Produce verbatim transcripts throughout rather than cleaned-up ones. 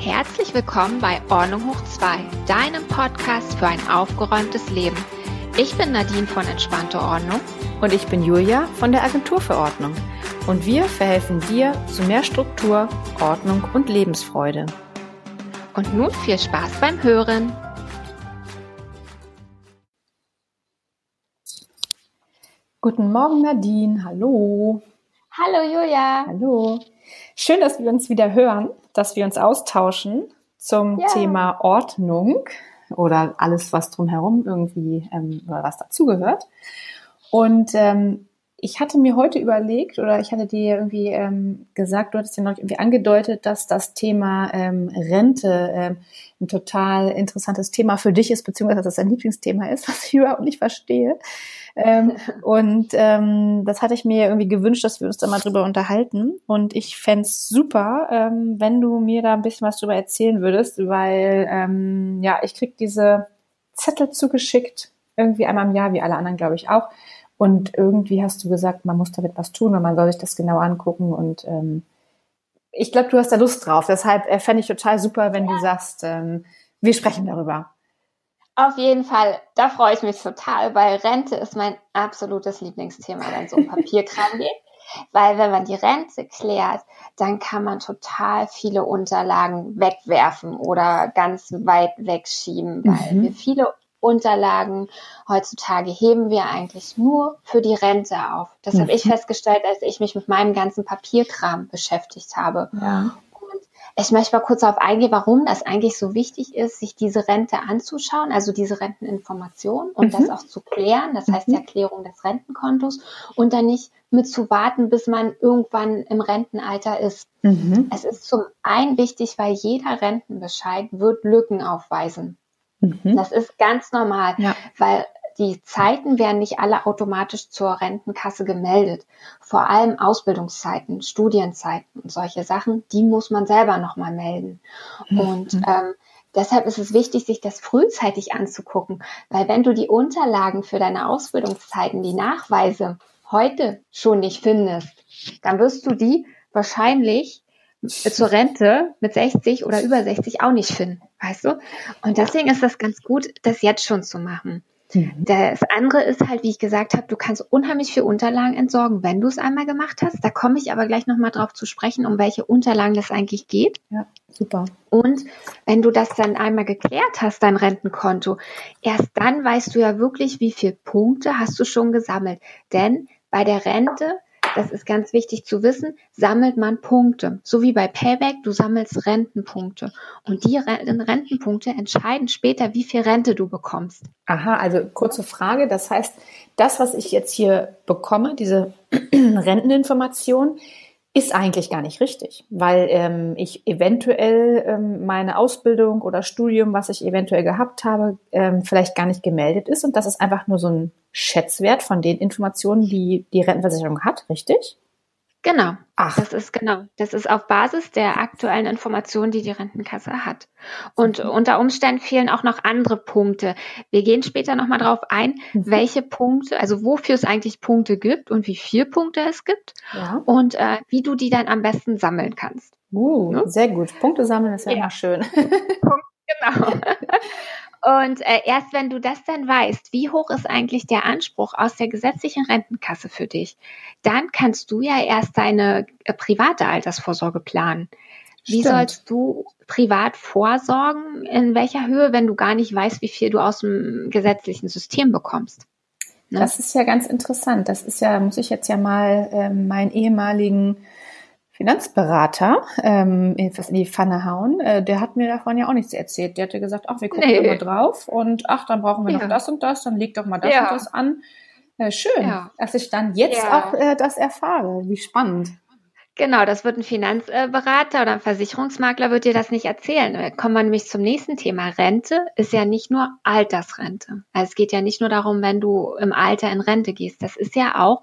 Herzlich willkommen bei Ordnung hoch zwei, deinem Podcast für ein aufgeräumtes Leben. Ich bin Nadine von Entspannte Ordnung. Und ich bin Julia von der Agentur für Ordnung. Und wir verhelfen dir zu mehr Struktur, Ordnung und Lebensfreude. Und nun viel Spaß beim Hören. Guten Morgen Nadine, hallo. Hallo Julia. Hallo. Schön, dass wir uns wieder hören, dass wir uns austauschen zum ja. Thema Ordnung oder alles, was drumherum irgendwie ähm, oder was dazugehört. Und ähm, ich hatte mir heute überlegt oder ich hatte dir irgendwie ähm, gesagt, du hattest ja noch irgendwie angedeutet, dass das Thema ähm, Rente ähm, ein total interessantes Thema für dich ist, beziehungsweise dass das dein Lieblingsthema ist, was ich überhaupt nicht verstehe. Ähm, und ähm, das hatte ich mir irgendwie gewünscht, dass wir uns da mal drüber unterhalten. Und ich fände es super, ähm, wenn du mir da ein bisschen was drüber erzählen würdest, weil ähm, ja, ich krieg diese Zettel zugeschickt, irgendwie einmal im Jahr, wie alle anderen, glaube ich, auch. Und irgendwie hast du gesagt, man muss damit was tun und man soll sich das genau angucken. Und ähm, ich glaube, du hast da Lust drauf. Deshalb äh, fände ich total super, wenn du sagst, ähm, wir sprechen darüber. Auf jeden Fall, da freue ich mich total, weil Rente ist mein absolutes Lieblingsthema, wenn es um Papierkram geht. Weil wenn man die Rente klärt, dann kann man total viele Unterlagen wegwerfen oder ganz weit wegschieben, weil mhm. wir viele Unterlagen heutzutage heben wir eigentlich nur für die Rente auf. Das mhm. habe ich festgestellt, als ich mich mit meinem ganzen Papierkram beschäftigt habe. Ja. Ich möchte mal kurz darauf eingehen, warum das eigentlich so wichtig ist, sich diese Rente anzuschauen, also diese Renteninformation und mhm. das auch zu klären, das heißt die Erklärung des Rentenkontos und dann nicht mit zu warten, bis man irgendwann im Rentenalter ist. Mhm. Es ist zum einen wichtig, weil jeder Rentenbescheid wird Lücken aufweisen. Mhm. Das ist ganz normal, ja. weil die Zeiten werden nicht alle automatisch zur Rentenkasse gemeldet. Vor allem Ausbildungszeiten, Studienzeiten und solche Sachen, die muss man selber nochmal melden. Mhm. Und ähm, deshalb ist es wichtig, sich das frühzeitig anzugucken. Weil wenn du die Unterlagen für deine Ausbildungszeiten, die Nachweise heute schon nicht findest, dann wirst du die wahrscheinlich zur Rente mit sechzig oder über sechzig auch nicht finden, weißt du? Und deswegen ist das ganz gut, das jetzt schon zu machen. Das andere ist halt, wie ich gesagt habe, du kannst unheimlich viele Unterlagen entsorgen, wenn du es einmal gemacht hast. Da komme ich aber gleich nochmal drauf zu sprechen, um welche Unterlagen das eigentlich geht. Ja, super. Und wenn du das dann einmal geklärt hast, dein Rentenkonto, erst dann weißt du ja wirklich, wie viele Punkte hast du schon gesammelt. Denn bei der Rente, das ist ganz wichtig zu wissen, sammelt man Punkte. So wie bei Payback, du sammelst Rentenpunkte. Und die Rentenpunkte entscheiden später, wie viel Rente du bekommst. Aha, also kurze Frage. Das heißt, das, was ich jetzt hier bekomme, diese Renteninformation, ist eigentlich gar nicht richtig, weil ähm, ich eventuell ähm, meine Ausbildung oder Studium, was ich eventuell gehabt habe, ähm, vielleicht gar nicht gemeldet ist. Und das ist einfach nur so ein Schätzwert von den Informationen, die die Rentenversicherung hat, richtig? Genau. Ach. Das ist genau. Das ist auf Basis der aktuellen Informationen, die die Rentenkasse hat. Und mhm. unter Umständen fehlen auch noch andere Punkte. Wir gehen später nochmal drauf ein, mhm. welche Punkte, also wofür es eigentlich Punkte gibt und wie viele Punkte es gibt ja. und äh, wie du die dann am besten sammeln kannst. Uh, ja? Sehr gut. Punkte sammeln ist ja, ja. immer schön. Genau. Und äh, erst wenn du das dann weißt, wie hoch ist eigentlich der Anspruch aus der gesetzlichen Rentenkasse für dich, dann kannst du ja erst deine äh, private Altersvorsorge planen. Wie Stimmt. sollst du privat vorsorgen? In welcher Höhe, wenn du gar nicht weißt, wie viel du aus dem gesetzlichen System bekommst? Ne? Das ist ja ganz interessant. Das ist ja, muss ich jetzt ja mal ähm, meinen ehemaligen Finanzberater ähm, etwas in die Pfanne hauen, äh, der hat mir davon ja auch nichts erzählt. Der hatte gesagt, ach, wir gucken nee. mal drauf und ach, dann brauchen wir ja. noch das und das, dann leg doch mal das ja. und das an. Äh, schön, ja. dass ich dann jetzt ja. auch äh, das erfahre. Wie spannend. Genau, das wird ein Finanzberater oder ein Versicherungsmakler wird dir das nicht erzählen. Da kommen wir nämlich zum nächsten Thema. Rente ist ja nicht nur Altersrente. Also es geht ja nicht nur darum, wenn du im Alter in Rente gehst. Das ist ja auch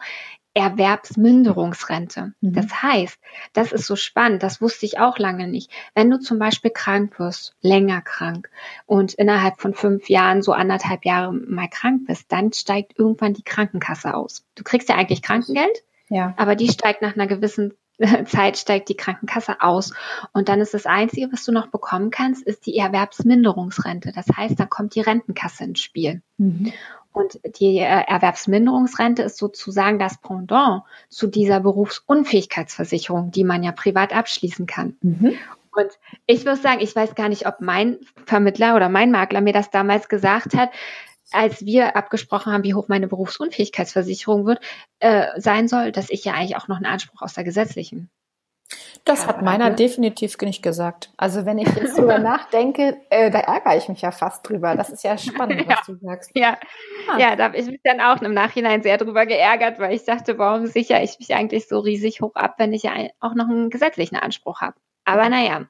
Erwerbsminderungsrente. Mhm. Das heißt, das ist so spannend, das wusste ich auch lange nicht. Wenn du zum Beispiel krank wirst, länger krank und innerhalb von fünf Jahren so anderthalb Jahre mal krank bist, dann steigt irgendwann die Krankenkasse aus. Du kriegst ja eigentlich Krankengeld, ja. aber die steigt nach einer gewissen Zeit steigt die Krankenkasse aus. Und dann ist das Einzige, was du noch bekommen kannst, ist die Erwerbsminderungsrente. Das heißt, da kommt die Rentenkasse ins Spiel. Mhm. Und die äh, Erwerbsminderungsrente ist sozusagen das Pendant zu dieser Berufsunfähigkeitsversicherung, die man ja privat abschließen kann. Mhm. Und ich muss sagen, ich weiß gar nicht, ob mein Vermittler oder mein Makler mir das damals gesagt hat, als wir abgesprochen haben, wie hoch meine Berufsunfähigkeitsversicherung wird, äh, sein soll, dass ich ja eigentlich auch noch einen Anspruch aus der gesetzlichen. Das hat meiner definitiv nicht gesagt. Also wenn ich jetzt drüber nachdenke, äh, da ärgere ich mich ja fast drüber. Das ist ja spannend, was ja. du sagst. Ja, ah. ja, da habe ich mich dann auch im Nachhinein sehr drüber geärgert, weil ich dachte, warum sichere ich mich eigentlich so riesig hoch ab, wenn ich ja auch noch einen gesetzlichen Anspruch habe. Aber naja,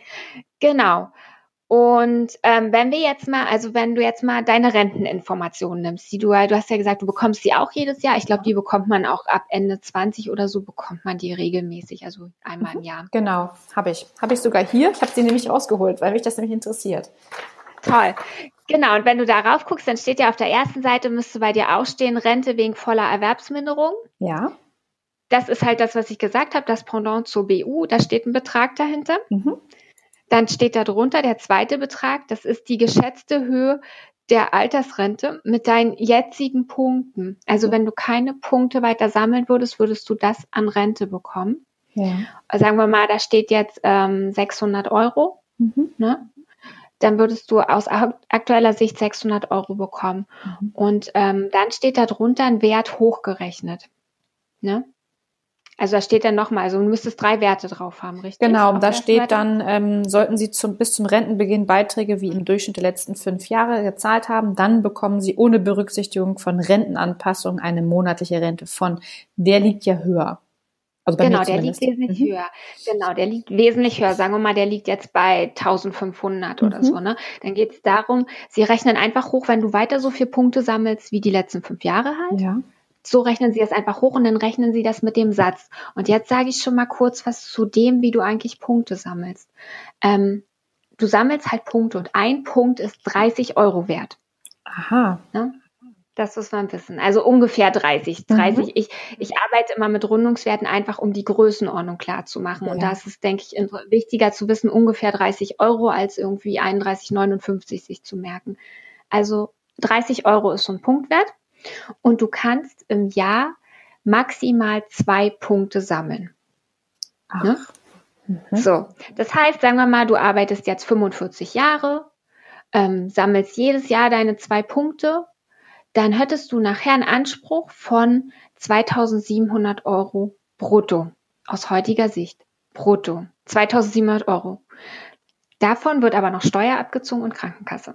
genau. Und ähm, wenn wir jetzt mal, also wenn du jetzt mal deine Renteninformationen nimmst, die du, du hast ja gesagt, du bekommst die auch jedes Jahr. Ich glaube, die bekommt man auch ab Ende zwanzig oder so, bekommt man die regelmäßig, also einmal im Jahr. Genau, habe ich. Habe ich sogar hier. Ich habe sie nämlich rausgeholt, weil mich das nämlich interessiert. Toll. Genau, und wenn du darauf guckst, dann steht ja auf der ersten Seite, müsste bei dir ausstehen, Rente wegen voller Erwerbsminderung. Ja. Das ist halt das, was ich gesagt habe, das Pendant zur B U, da steht ein Betrag dahinter. Mhm. Dann steht da drunter der zweite Betrag, das ist die geschätzte Höhe der Altersrente mit deinen jetzigen Punkten. Also wenn du keine Punkte weiter sammeln würdest, würdest du das an Rente bekommen. Ja. Sagen wir mal, da steht jetzt ähm, sechshundert Euro. Mhm. Ne? Dann würdest du aus aktueller Sicht sechshundert Euro bekommen. Mhm. Und ähm, dann steht da drunter ein Wert hochgerechnet. Ne? Also da steht dann nochmal, also du müsstest drei Werte drauf haben, richtig? Genau, da steht Seite? dann, ähm, sollten Sie zum, bis zum Rentenbeginn Beiträge wie im Durchschnitt der letzten fünf Jahre gezahlt haben, dann bekommen Sie ohne Berücksichtigung von Rentenanpassung eine monatliche Rente von, der liegt ja höher. Also bei genau, der liegt wesentlich mhm. höher. Genau, der liegt wesentlich höher. Sagen wir mal, der liegt jetzt bei eintausendfünfhundert mhm. oder so. Ne? Dann geht es darum, Sie rechnen einfach hoch, wenn du weiter so viele Punkte sammelst wie die letzten fünf Jahre halt. Ja. So rechnen Sie das einfach hoch und dann rechnen Sie das mit dem Satz. Und jetzt sage ich schon mal kurz was zu dem, wie du eigentlich Punkte sammelst. Ähm, du sammelst halt Punkte und ein Punkt ist dreißig Euro wert. Aha. Ne? Das muss man wissen. Also ungefähr dreißig. dreißig. Mhm. Ich, ich arbeite immer mit Rundungswerten einfach, um die Größenordnung klar zu machen. Ja. Und da ist es, denke ich, wichtiger zu wissen, ungefähr dreißig Euro, als irgendwie einunddreißig neunundfünfzig sich zu merken. Also dreißig Euro ist so ein Punktwert. Und du kannst im Jahr maximal zwei Punkte sammeln. Ach. Ne? Mhm. So, das heißt, sagen wir mal, du arbeitest jetzt fünfundvierzig Jahre, ähm, sammelst jedes Jahr deine zwei Punkte, dann hättest du nachher einen Anspruch von zweitausendsiebenhundert Euro brutto, aus heutiger Sicht. Brutto, zweitausendsiebenhundert Euro. Davon wird aber noch Steuer abgezogen und Krankenkasse.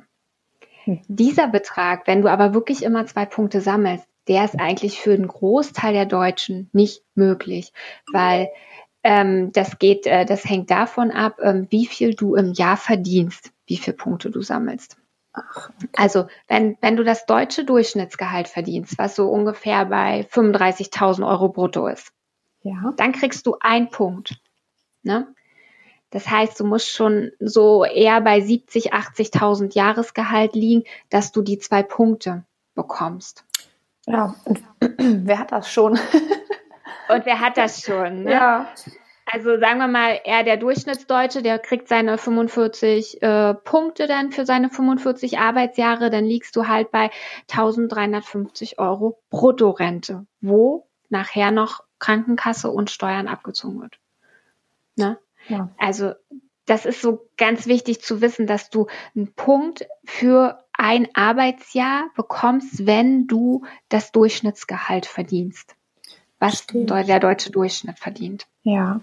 Dieser Betrag, wenn du aber wirklich immer zwei Punkte sammelst, der ist eigentlich für den Großteil der Deutschen nicht möglich, weil ähm, das geht, äh, das hängt davon ab, ähm, wie viel du im Jahr verdienst, wie viele Punkte du sammelst. Ach, okay. Also wenn wenn du das deutsche Durchschnittsgehalt verdienst, was so ungefähr bei fünfunddreißigtausend Euro brutto ist, ja, dann kriegst du einen Punkt, ne? Das heißt, du musst schon so eher bei siebzig, achtzigtausend Jahresgehalt liegen, dass du die zwei Punkte bekommst. Ja, und wer hat das schon? Und wer hat das schon? Ne? Ja. Also sagen wir mal, eher der Durchschnittsdeutsche, der kriegt seine fünfundvierzig äh, Punkte dann für seine fünfundvierzig Arbeitsjahre, dann liegst du halt bei eintausenddreihundertfünfzig Euro Bruttorente, wo nachher noch Krankenkasse und Steuern abgezogen wird. Ne? Ja. Also das ist so ganz wichtig zu wissen, dass du einen Punkt für ein Arbeitsjahr bekommst, wenn du das Durchschnittsgehalt verdienst, was Stimmt. der deutsche Durchschnitt verdient. Ja,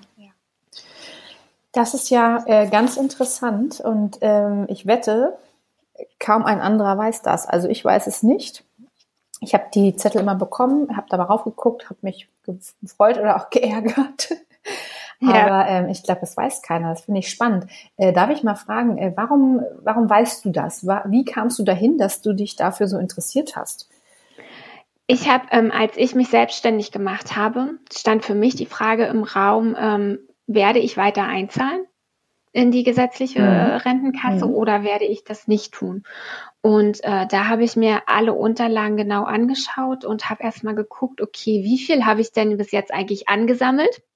das ist ja äh, ganz interessant und ähm, ich wette, kaum ein anderer weiß das. Also ich weiß es nicht. Ich habe die Zettel immer bekommen, habe da mal raufgeguckt, habe mich gefreut oder auch geärgert. Ja. Aber ähm, ich glaube, das weiß keiner. Das finde ich spannend. Äh, darf ich mal fragen, äh, warum, warum weißt du das? Wie kamst du dahin, dass du dich dafür so interessiert hast? Ich habe, ähm, als ich mich selbstständig gemacht habe, stand für mich die Frage im Raum, ähm, werde ich weiter einzahlen in die gesetzliche mhm. Rentenkasse mhm. oder werde ich das nicht tun? Und äh, da habe ich mir alle Unterlagen genau angeschaut und habe erstmal geguckt, okay, wie viel habe ich denn bis jetzt eigentlich angesammelt?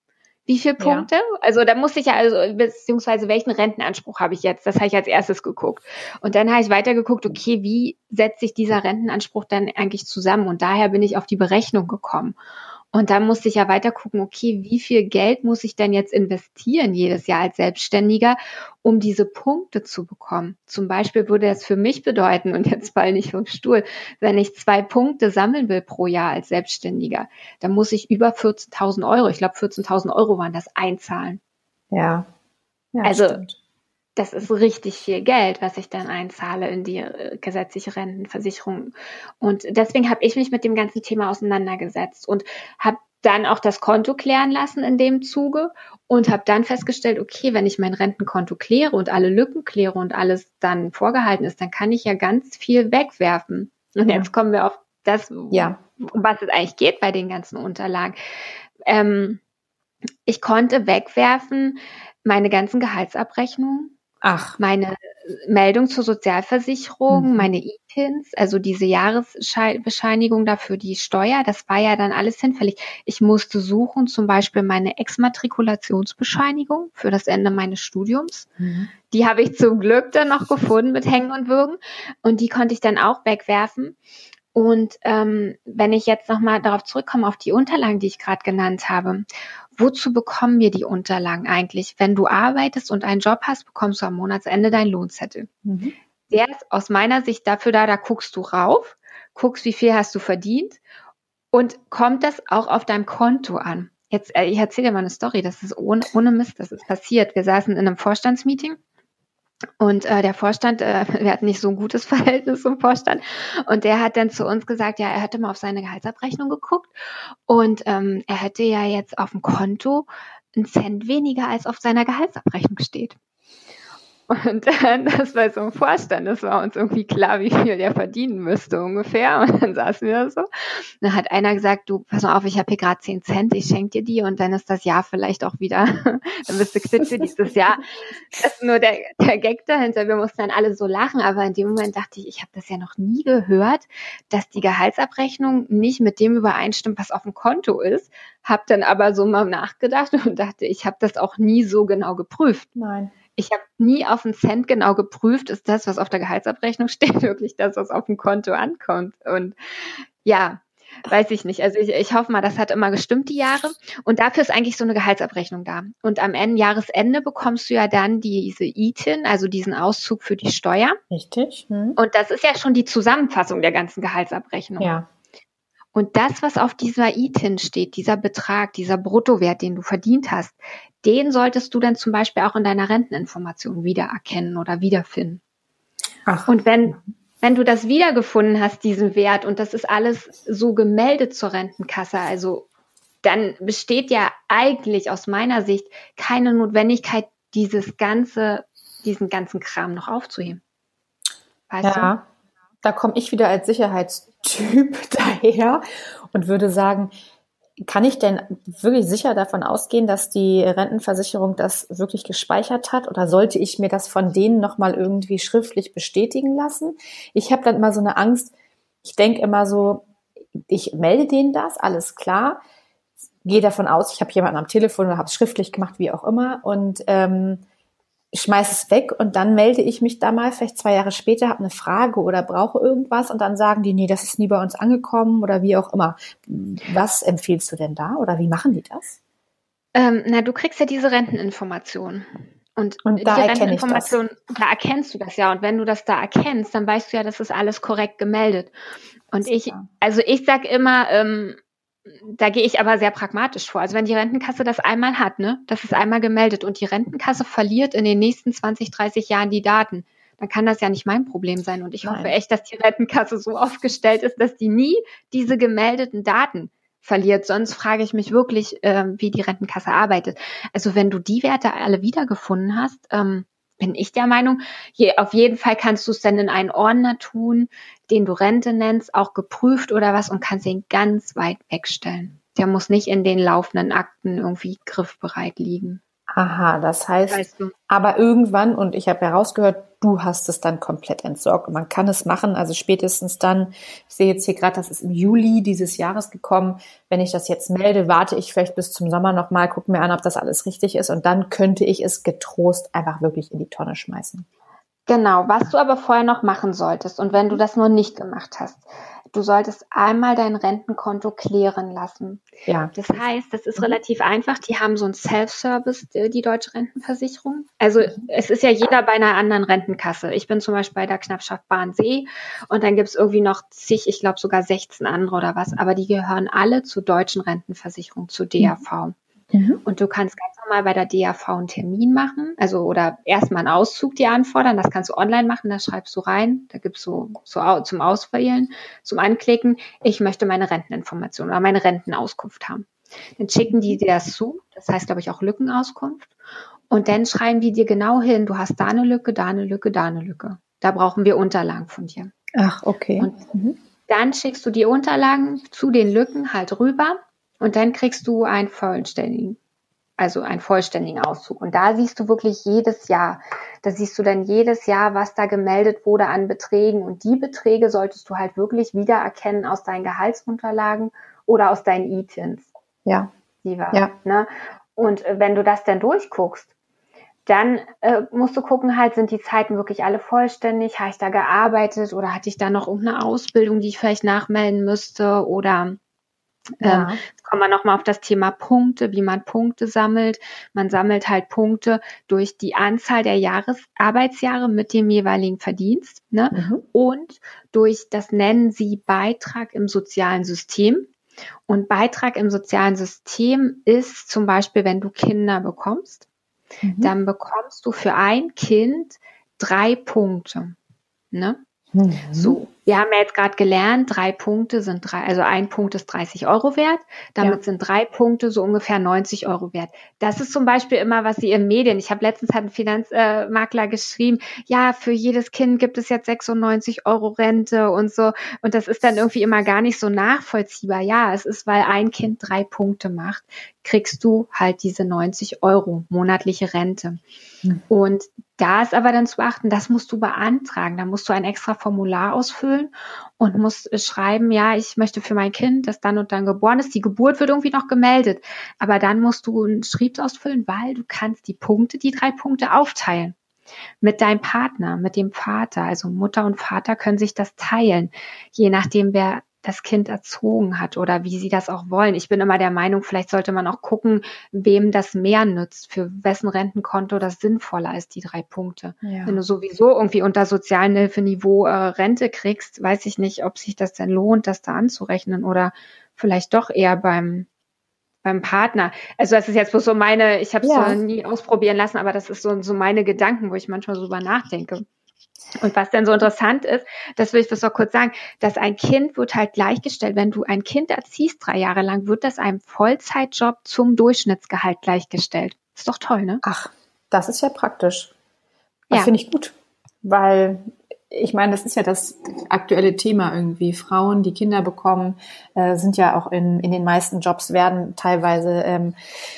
Wie viele Punkte? Ja. Also da musste ich ja, also beziehungsweise welchen Rentenanspruch habe ich jetzt? Das habe ich als erstes geguckt. Und dann habe ich weiter geguckt, okay, wie setzt sich dieser Rentenanspruch dann eigentlich zusammen? Und daher bin ich auf die Berechnung gekommen. Und dann musste ich ja weiter gucken, okay, wie viel Geld muss ich denn jetzt investieren jedes Jahr als Selbstständiger, um diese Punkte zu bekommen? Zum Beispiel würde das für mich bedeuten, und jetzt fall nicht vom Stuhl, wenn ich zwei Punkte sammeln will pro Jahr als Selbstständiger, dann muss ich über vierzehntausend Euro, ich glaube vierzehntausend Euro waren das, einzahlen. Ja, ja also stimmt. Das ist richtig viel Geld, was ich dann einzahle in die äh, gesetzliche Rentenversicherung. Und deswegen habe ich mich mit dem ganzen Thema auseinandergesetzt und habe dann auch das Konto klären lassen in dem Zuge und habe dann festgestellt, okay, wenn ich mein Rentenkonto kläre und alle Lücken kläre und alles dann vorgehalten ist, dann kann ich ja ganz viel wegwerfen. Und jetzt kommen wir auf das, ja. um was es eigentlich geht bei den ganzen Unterlagen. Ähm, ich konnte wegwerfen meine ganzen Gehaltsabrechnungen, Ach. meine Meldung zur Sozialversicherung, mhm. meine I T I Ns, also diese Jahresbescheinigung dafür die Steuer, das war ja dann alles hinfällig. Ich musste suchen, zum Beispiel meine Exmatrikulationsbescheinigung für das Ende meines Studiums. Mhm. Die habe ich zum Glück dann noch gefunden mit Hängen und Würgen und die konnte ich dann auch wegwerfen. Und ähm, wenn ich jetzt nochmal darauf zurückkomme, auf die Unterlagen, die ich gerade genannt habe, wozu bekommen wir die Unterlagen eigentlich? Wenn du arbeitest und einen Job hast, bekommst du am Monatsende deinen Lohnzettel. Mhm. Der ist aus meiner Sicht dafür da, da guckst du rauf, guckst, wie viel hast du verdient und kommt das auch auf deinem Konto an. Jetzt, äh, ich erzähle dir mal eine Story, das ist ohne, ohne Mist, das ist passiert. Wir saßen in einem Vorstandsmeeting. Und äh, der Vorstand, äh, wir hatten nicht so ein gutes Verhältnis zum Vorstand. Und der hat dann zu uns gesagt, ja, er hätte mal auf seine Gehaltsabrechnung geguckt. Und ähm, er hätte ja jetzt auf dem Konto einen Cent weniger, als auf seiner Gehaltsabrechnung steht. Und dann, das war so ein Vorstand, das war uns irgendwie klar, wie viel der verdienen müsste ungefähr. Und dann saßen wir da so. Dann hat einer gesagt, du, pass mal auf, ich habe hier gerade zehn Cent, ich schenke dir die und dann ist das Jahr vielleicht auch wieder, dann bist du quitt für dieses Jahr. Das ist nur der, der Gag dahinter. Wir mussten dann alle so lachen, aber in dem Moment dachte ich, ich habe das ja noch nie gehört, dass die Gehaltsabrechnung nicht mit dem übereinstimmt, was auf dem Konto ist. Hab dann aber so mal nachgedacht und dachte, ich habe das auch nie so genau geprüft. Nein. Ich habe nie auf einen Cent genau geprüft, ist das, was auf der Gehaltsabrechnung steht, wirklich das, was auf dem Konto ankommt. Und ja, weiß ich nicht. Also ich, ich hoffe mal, das hat immer gestimmt, die Jahre. Und dafür ist eigentlich so eine Gehaltsabrechnung da. Und am Ende, Jahresende bekommst du ja dann diese I T I N, also diesen Auszug für die Steuer. Richtig. Hm. Und das ist ja schon die Zusammenfassung der ganzen Gehaltsabrechnung. Ja. Und das, was auf dieser I T I N steht, dieser Betrag, dieser Bruttowert, den du verdient hast, den solltest du dann zum Beispiel auch in deiner Renteninformation wiedererkennen oder wiederfinden. Ach. Und wenn, wenn du das wiedergefunden hast, diesen Wert, und das ist alles so gemeldet zur Rentenkasse, also dann besteht ja eigentlich aus meiner Sicht keine Notwendigkeit, dieses ganze, diesen ganzen Kram noch aufzuheben. Weißt ja, du? Da komme ich wieder als Sicherheitstyp daher und würde sagen, kann ich denn wirklich sicher davon ausgehen, dass die Rentenversicherung das wirklich gespeichert hat? Oder sollte ich mir das von denen nochmal irgendwie schriftlich bestätigen lassen? Ich habe dann immer so eine Angst. Ich denke immer so, ich melde denen das, alles klar. Gehe davon aus, ich habe jemanden am Telefon oder habe es schriftlich gemacht, wie auch immer. Und ähm, schmeiß es weg und dann melde ich mich da mal, vielleicht zwei Jahre später, habe eine Frage oder brauche irgendwas und dann sagen die, nee, das ist nie bei uns angekommen oder wie auch immer. Was empfiehlst du denn da oder wie machen die das? Ähm, na, du kriegst ja diese Renteninformation. Und, und da die erkenne ich das. Da erkennst du das ja. Und wenn du das da erkennst, dann weißt du ja, das ist alles korrekt gemeldet. Und ich, also ich sag immer, ähm, da gehe ich aber sehr pragmatisch vor. Also wenn die Rentenkasse das einmal hat, ne, das ist einmal gemeldet und die Rentenkasse verliert in den nächsten zwanzig, dreißig Jahren die Daten, dann kann das ja nicht mein Problem sein. Und ich Nein. hoffe echt, dass die Rentenkasse so aufgestellt ist, dass die nie diese gemeldeten Daten verliert. Sonst frage ich mich wirklich, äh, wie die Rentenkasse arbeitet. Also wenn du die Werte alle wiedergefunden hast, ähm, bin ich der Meinung, je, auf jeden Fall kannst du es dann in einen Ordner tun, den du Rente nennst, auch geprüft oder was und kannst ihn ganz weit wegstellen. Der muss nicht in den laufenden Akten irgendwie griffbereit liegen. Aha, das heißt, weißt du. aber irgendwann, und ich habe herausgehört, du hast es dann komplett entsorgt. Und man kann es machen, also spätestens dann, ich sehe jetzt hier gerade, das ist im Juli dieses Jahres gekommen, wenn ich das jetzt melde, warte ich vielleicht bis zum Sommer nochmal, gucke mir an, ob das alles richtig ist und dann könnte ich es getrost einfach wirklich in die Tonne schmeißen. Genau, was du aber vorher noch machen solltest und wenn du das noch nicht gemacht hast, du solltest einmal dein Rentenkonto klären lassen. Ja. Das heißt, das ist mhm. relativ einfach. Die haben so ein Self-Service, die Deutsche Rentenversicherung. Also mhm. es ist ja jeder bei einer anderen Rentenkasse. Ich bin zum Beispiel bei der Knappschaft Barnsee und dann gibt es irgendwie noch zig, ich glaube sogar sechzehn andere oder was, aber die gehören alle zur Deutschen Rentenversicherung, zur D A V. Mhm. Und du kannst ganz normal bei der D A V einen Termin machen, also oder erstmal einen Auszug dir anfordern, das kannst du online machen, da schreibst du rein, da gibt's so, so zum Auswählen, zum Anklicken, ich möchte meine Renteninformation oder meine Rentenauskunft haben. Dann schicken die dir das zu, das heißt glaube ich auch Lückenauskunft und dann schreiben die dir genau hin, du hast da eine Lücke, da eine Lücke, da eine Lücke. Da brauchen wir Unterlagen von dir. Ach, okay. Und mhm. dann schickst du die Unterlagen zu den Lücken halt rüber. Und dann kriegst du einen vollständigen, also einen vollständigen Auszug. Und da siehst du wirklich jedes Jahr, da siehst du dann jedes Jahr, was da gemeldet wurde an Beträgen. Und die Beträge solltest du halt wirklich wiedererkennen aus deinen Gehaltsunterlagen oder aus deinen E-Tins. Ja. Die war, ja. Ne? Und wenn du das dann durchguckst, dann äh, musst du gucken, halt, sind die Zeiten wirklich alle vollständig? Habe ich da gearbeitet oder hatte ich da noch irgendeine Ausbildung, die ich vielleicht nachmelden müsste oder Ja. Ähm, jetzt kommen wir nochmal auf das Thema Punkte, wie man Punkte sammelt. Man sammelt halt Punkte durch die Anzahl der Jahresarbeitsjahre mit dem jeweiligen Verdienst, ne? Mhm. Und durch das nennen sie Beitrag im sozialen System. Und Beitrag im sozialen System ist zum Beispiel, wenn du Kinder bekommst, mhm. dann bekommst du für ein Kind drei Punkte, ne? Mhm. So, wir haben ja jetzt gerade gelernt, drei Punkte sind drei, also ein Punkt ist dreißig Euro wert, damit ja. sind drei Punkte so ungefähr neunzig Euro wert. Das ist zum Beispiel immer, was sie in Medien, ich habe letztens hat ein Finanzmakler äh, geschrieben, ja, für jedes Kind gibt es jetzt sechsundneunzig Euro Rente und so und das ist dann irgendwie immer gar nicht so nachvollziehbar. Ja, es ist, weil ein Kind drei Punkte macht, kriegst du halt diese neunzig Euro monatliche Rente. Mhm. Und da ist aber dann zu beachten, das musst du beantragen. Da musst du ein extra Formular ausfüllen und musst schreiben, ja, ich möchte für mein Kind, das dann und dann geboren ist. Die Geburt wird irgendwie noch gemeldet. Aber dann musst du einen Schrieb ausfüllen, weil du kannst die Punkte, die drei Punkte aufteilen. Mit deinem Partner, mit dem Vater. Also Mutter und Vater können sich das teilen. Je nachdem, wer das Kind erzogen hat oder wie sie das auch wollen. Ich bin immer der Meinung, vielleicht sollte man auch gucken, wem das mehr nützt, für wessen Rentenkonto das sinnvoller ist, die drei Punkte. Ja. Wenn du sowieso irgendwie unter Sozialhilfeniveau äh, Rente kriegst, weiß ich nicht, ob sich das denn lohnt, das da anzurechnen oder vielleicht doch eher beim beim Partner. Also das ist jetzt bloß so meine, ich habe es ja. so nie ausprobieren lassen, aber das ist so, so meine Gedanken, wo ich manchmal so drüber nachdenke. Und was dann so interessant ist, das will ich das noch kurz sagen, dass ein Kind wird halt gleichgestellt, wenn du ein Kind erziehst drei Jahre lang, wird das einem Vollzeitjob zum Durchschnittsgehalt gleichgestellt. Ist doch toll, ne? Ach, das ist ja praktisch. Das ja. finde ich gut, weil ich meine, das ist ja das aktuelle Thema irgendwie. Frauen, die Kinder bekommen, äh, sind ja auch in, in den meisten Jobs, werden teilweise ähm,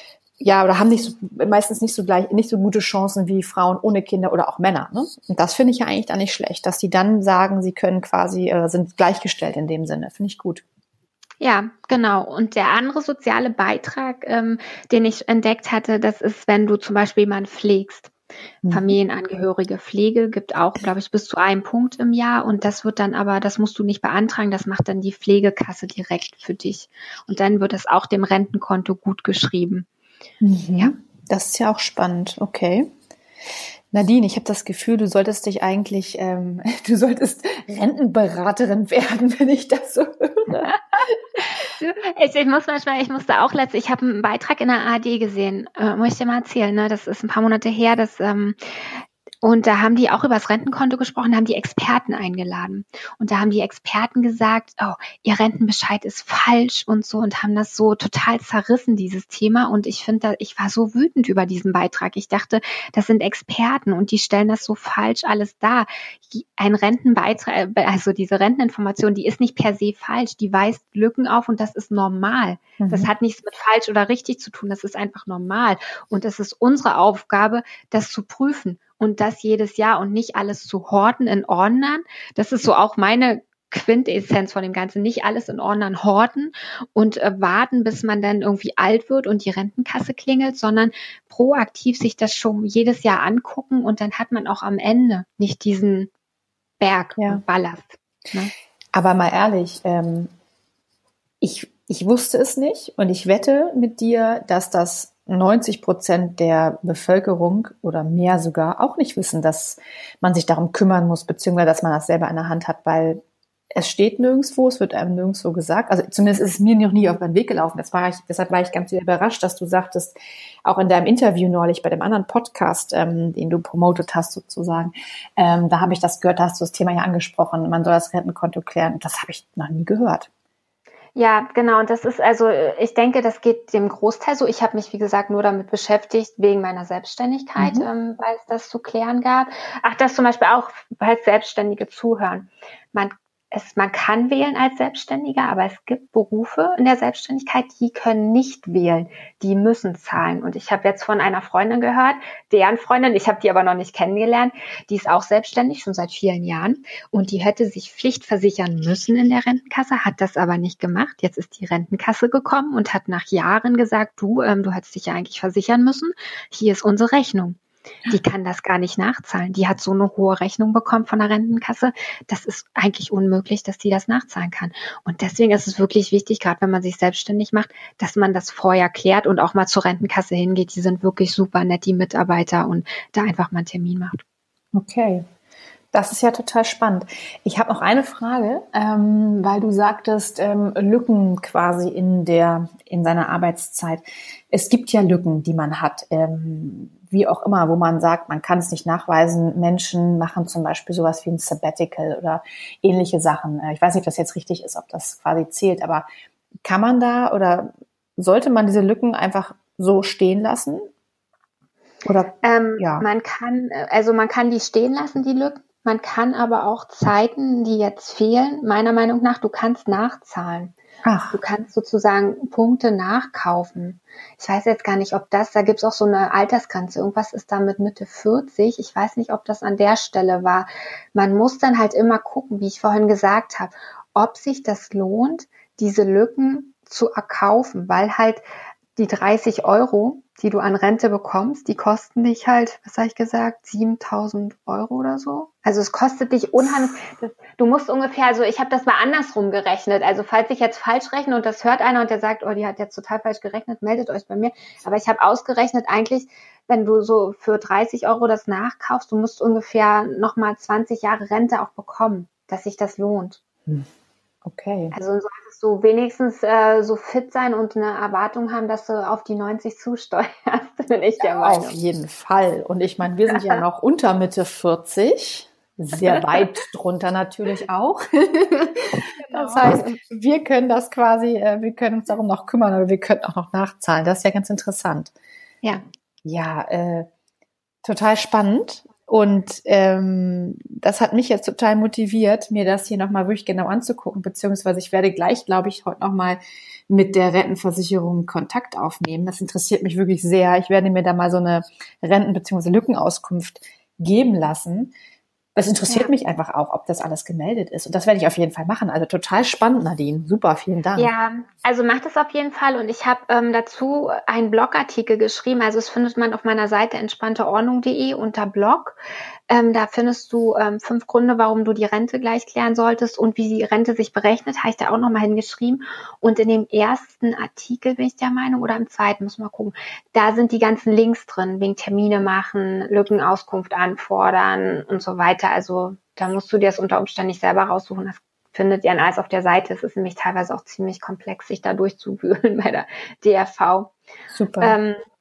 ja, oder haben nicht so, meistens nicht so gleich, nicht so gute Chancen wie Frauen ohne Kinder oder auch Männer, ne? Und das finde ich ja eigentlich dann nicht schlecht, dass die dann sagen, sie können quasi, äh, sind gleichgestellt in dem Sinne. Finde ich gut. Ja, genau. Und der andere soziale Beitrag, ähm, den ich entdeckt hatte, das ist, wenn du zum Beispiel jemanden pflegst. Mhm. Familienangehörige Pflege gibt auch, glaube ich, bis zu einem Punkt im Jahr. Und das wird dann aber, das musst du nicht beantragen, das macht dann die Pflegekasse direkt für dich. Und dann wird das auch dem Rentenkonto gut geschrieben. Mhm. Ja, das ist ja auch spannend. Okay. Nadine, ich habe das Gefühl, du solltest dich eigentlich, ähm, du solltest Rentenberaterin werden, wenn ich das so höre. ich, ich muss manchmal, ich musste auch letztens, ich habe einen Beitrag in der A R D gesehen, äh, muss ich dir mal erzählen, ne? Das ist ein paar Monate her, dass ähm, Und da haben die auch über das Rentenkonto gesprochen, haben die Experten eingeladen. Und da haben die Experten gesagt, oh, ihr Rentenbescheid ist falsch und so und haben das so total zerrissen, dieses Thema. Und ich finde, ich war so wütend über diesen Beitrag. Ich dachte, das sind Experten und die stellen das so falsch alles dar. Ein Rentenbeitrag, also diese Renteninformation, die ist nicht per se falsch. Die weist Lücken auf und das ist normal. Mhm. Das hat nichts mit falsch oder richtig zu tun. Das ist einfach normal. Und es ist unsere Aufgabe, das zu prüfen. Und das jedes Jahr und nicht alles zu horten in Ordnern. Das ist so auch meine Quintessenz von dem Ganzen. Nicht alles in Ordnern horten und äh, warten, bis man dann irgendwie alt wird und die Rentenkasse klingelt, sondern proaktiv sich das schon jedes Jahr angucken und dann hat man auch am Ende nicht diesen Berg ja. und Ballast. Ne? Aber mal ehrlich, ähm, ich, ich wusste es nicht und ich wette mit dir, dass das neunzig Prozent der Bevölkerung oder mehr sogar auch nicht wissen, dass man sich darum kümmern muss, beziehungsweise dass man das selber in der Hand hat, weil es steht nirgendwo, es wird einem nirgendwo gesagt. Also zumindest ist es mir noch nie auf meinen Weg gelaufen. Das war ich, deshalb war ich ganz überrascht, dass du sagtest, auch in deinem Interview neulich bei dem anderen Podcast, ähm, den du promotet hast sozusagen, ähm, da habe ich das gehört, da hast du das Thema ja angesprochen, man soll das Rentenkonto klären. Das habe ich noch nie gehört. Ja, genau. Und das ist also, ich denke, das geht dem Großteil so. Ich habe mich, wie gesagt, nur damit beschäftigt, wegen meiner Selbstständigkeit, mhm. ähm, weil es das zu klären gab. Ach, das zum Beispiel auch, weil Selbstständige zuhören. Man Es, man kann wählen als Selbstständiger, aber es gibt Berufe in der Selbstständigkeit, die können nicht wählen, die müssen zahlen. Und ich habe jetzt von einer Freundin gehört, deren Freundin, ich habe die aber noch nicht kennengelernt, die ist auch selbstständig, schon seit vielen Jahren und die hätte sich pflichtversichern müssen in der Rentenkasse, hat das aber nicht gemacht. Jetzt ist die Rentenkasse gekommen und hat nach Jahren gesagt, du, ähm, du hättest dich ja eigentlich versichern müssen, hier ist unsere Rechnung. Die kann das gar nicht nachzahlen. Die hat so eine hohe Rechnung bekommen von der Rentenkasse. Das ist eigentlich unmöglich, dass die das nachzahlen kann. Und deswegen ist es wirklich wichtig, gerade wenn man sich selbstständig macht, dass man das vorher klärt und auch mal zur Rentenkasse hingeht. Die sind wirklich super nett, die Mitarbeiter, und da einfach mal einen Termin macht. Okay. Das ist ja total spannend. Ich habe noch eine Frage, ähm, weil du sagtest, ähm, Lücken quasi in der in seiner Arbeitszeit. Es gibt ja Lücken, die man hat, ähm, wie auch immer, wo man sagt, man kann es nicht nachweisen. Menschen machen zum Beispiel sowas wie ein Sabbatical oder ähnliche Sachen. Ich weiß nicht, ob das jetzt richtig ist, ob das quasi zählt, aber kann man da oder sollte man diese Lücken einfach so stehen lassen? Oder ähm, ja. Man kann, also man kann die stehen lassen, die Lücken. Man kann aber auch Zeiten, die jetzt fehlen, meiner Meinung nach, du kannst nachzahlen. Ach. Du kannst sozusagen Punkte nachkaufen. Ich weiß jetzt gar nicht, ob das, da gibt's auch so eine Altersgrenze. Irgendwas ist da mit Mitte vierzig. Ich weiß nicht, ob das an der Stelle war. Man muss dann halt immer gucken, wie ich vorhin gesagt habe, ob sich das lohnt, diese Lücken zu erkaufen, weil halt die dreißig Euro, die du an Rente bekommst, die kosten dich halt, was habe ich gesagt, siebentausend Euro oder so. Also es kostet dich unheimlich, das, du musst ungefähr, also ich habe das mal andersrum gerechnet, also falls ich jetzt falsch rechne und das hört einer und der sagt, oh, die hat jetzt total falsch gerechnet, meldet euch bei mir. Aber ich habe ausgerechnet eigentlich, wenn du so für dreißig Euro das nachkaufst, du musst ungefähr nochmal zwanzig Jahre Rente auch bekommen, dass sich das lohnt. Hm. Okay. Also solltest du wenigstens äh, so fit sein und eine Erwartung haben, dass du auf die neunzig zusteuerst, bin ich der Meinung. Auf jeden Fall. Und ich meine, wir sind ja noch unter Mitte vierzig, sehr weit drunter natürlich auch. Genau. Das heißt, wir können das quasi, äh, wir können uns darum noch kümmern oder wir können auch noch nachzahlen. Das ist ja ganz interessant. Ja. Ja, äh, total spannend. Und ähm, das hat mich jetzt total motiviert, mir das hier nochmal wirklich genau anzugucken, beziehungsweise ich werde gleich, glaube ich, heute nochmal mit der Rentenversicherung Kontakt aufnehmen. Das interessiert mich wirklich sehr. Ich werde mir da mal so eine Renten- bzw. Lückenauskunft geben lassen. Das interessiert ja. mich einfach auch, ob das alles gemeldet ist. Und das werde ich auf jeden Fall machen. Also total spannend, Nadine. Super, vielen Dank. Ja, also mach das auf jeden Fall. Und ich habe ähm, dazu einen Blogartikel geschrieben. Also das findet man auf meiner Seite entspannteordnung punkt de unter Blog. Ähm, da findest du ähm, fünf Gründe, warum du die Rente gleich klären solltest und wie die Rente sich berechnet, habe ich da auch nochmal hingeschrieben. Und in dem ersten Artikel bin ich der Meinung, oder im zweiten, muss man mal gucken, da sind die ganzen Links drin, wegen Termine machen, Lückenauskunft anfordern und so weiter. Also da musst du dir das unter Umständen nicht selber raussuchen. Das findet ihr alles auf der Seite. Es ist nämlich teilweise auch ziemlich komplex, sich da durchzuwühlen bei der D R V. Super. Ähm,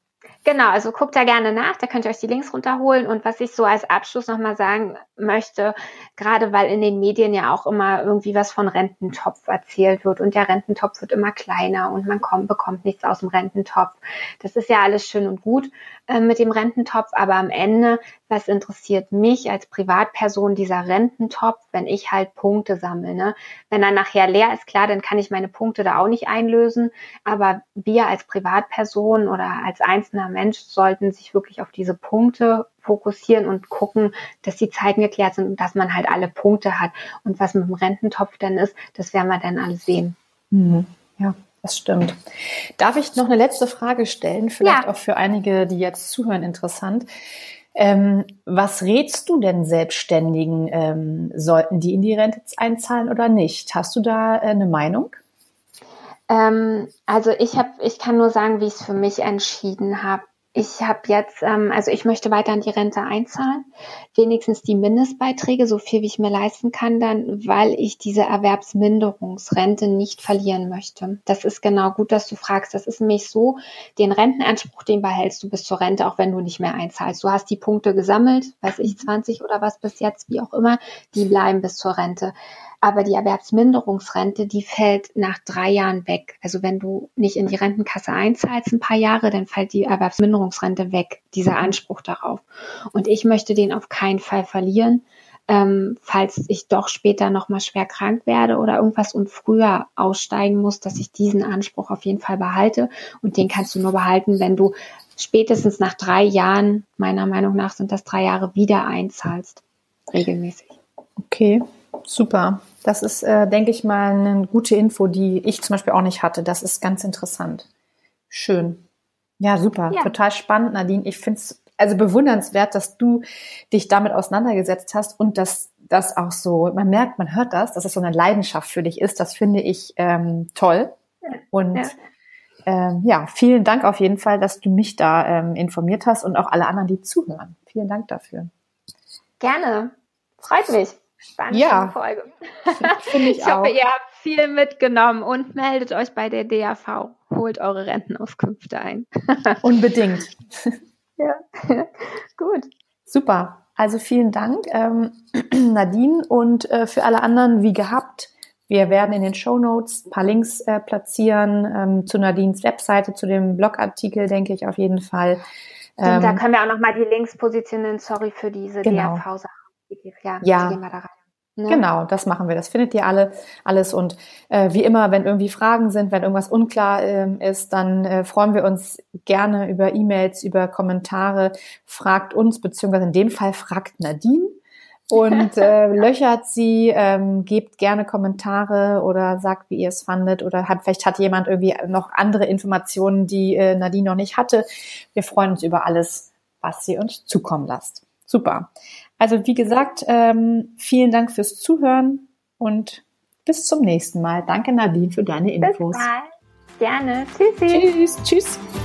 Genau, also guckt da gerne nach, da könnt ihr euch die Links runterholen. Und was ich so als Abschluss nochmal sagen möchte, gerade weil in den Medien ja auch immer irgendwie was von Rententopf erzählt wird und der Rententopf wird immer kleiner und man kommt, bekommt nichts aus dem Rententopf. Das ist ja alles schön und gut äh, mit dem Rententopf, aber am Ende, was interessiert mich als Privatperson, dieser Rententopf, wenn ich halt Punkte sammle, ne? Wenn er nachher leer ist, klar, dann kann ich meine Punkte da auch nicht einlösen, aber wir als Privatperson oder als einzelner Mensch sollten sich wirklich auf diese Punkte fokussieren und gucken, dass die Zeiten geklärt sind und dass man halt alle Punkte hat. Und was mit dem Rententopf dann ist, das werden wir dann alles sehen. Mhm. Ja, das stimmt. Darf ich noch eine letzte Frage stellen? Vielleicht ja. auch für einige, die jetzt zuhören, interessant. Ähm, was rätst du denn Selbstständigen? Ähm, sollten die in die Rente einzahlen oder nicht? Hast du da äh, eine Meinung? Ähm, also ich habe, ich kann nur sagen, wie ich es für mich entschieden habe. Ich habe jetzt, ähm, also ich möchte weiter in die Rente einzahlen, wenigstens die Mindestbeiträge, so viel wie ich mir leisten kann dann, weil ich diese Erwerbsminderungsrente nicht verlieren möchte. Das ist genau gut, dass du fragst. Das ist nämlich so, den Rentenanspruch, den behältst du bis zur Rente, auch wenn du nicht mehr einzahlst. Du hast die Punkte gesammelt, weiß ich, zwanzig oder was bis jetzt, wie auch immer, die bleiben bis zur Rente. Aber die Erwerbsminderungsrente, die fällt nach drei Jahren weg. Also wenn du nicht in die Rentenkasse einzahlst ein paar Jahre, dann fällt die Erwerbsminderungsrente weg, dieser Anspruch darauf. Und ich möchte den auf keinen Fall verlieren, ähm, falls ich doch später nochmal schwer krank werde oder irgendwas und früher aussteigen muss, dass ich diesen Anspruch auf jeden Fall behalte. Und den kannst du nur behalten, wenn du spätestens nach drei Jahren, meiner Meinung nach sind das drei Jahre, wieder einzahlst, regelmäßig. Okay. Super. Das ist, äh, denke ich mal, eine gute Info, die ich zum Beispiel auch nicht hatte. Das ist ganz interessant. Schön. Ja, super. Ja. Total spannend, Nadine. Ich finde es also bewundernswert, dass du dich damit auseinandergesetzt hast und dass das auch so, man merkt, man hört das, dass es so eine Leidenschaft für dich ist. Das finde ich ähm, toll. Und ja. Ähm, ja, vielen Dank auf jeden Fall, dass du mich da ähm, informiert hast und auch alle anderen, die zuhören. Vielen Dank dafür. Gerne. Freut mich. Spannende ja, Folge. Finde ich, ich hoffe, auch. ihr habt viel mitgenommen und meldet euch bei der D A V. Holt eure Rentenauskünfte ein. Unbedingt. Ja, gut. Super. Also vielen Dank, ähm, Nadine. Und äh, für alle anderen, wie gehabt, wir werden in den Shownotes ein paar Links äh, platzieren ähm, zu Nadines Webseite, zu dem Blogartikel, denke ich auf jeden Fall. Ähm, da können wir auch nochmal die Links positionieren. Sorry für diese genau. D A V-Sache. Ja, ja. die gehen wir da rein. Ne? Genau, das machen wir. Das findet ihr alle alles. Und äh, wie immer, wenn irgendwie Fragen sind, wenn irgendwas unklar ähm, ist, dann äh, freuen wir uns gerne über E-Mails, über Kommentare. Fragt uns, beziehungsweise in dem Fall fragt Nadine und äh, löchert sie, ähm, gebt gerne Kommentare oder sagt, wie ihr es fandet. Oder hat, vielleicht hat jemand irgendwie noch andere Informationen, die äh, Nadine noch nicht hatte. Wir freuen uns über alles, was sie uns zukommen lasst. Super. Also wie gesagt, ähm, vielen Dank fürs Zuhören und bis zum nächsten Mal. Danke Nadine für deine Infos. Bis bald. Gerne. Tschüssi. Tschüss. Tschüss.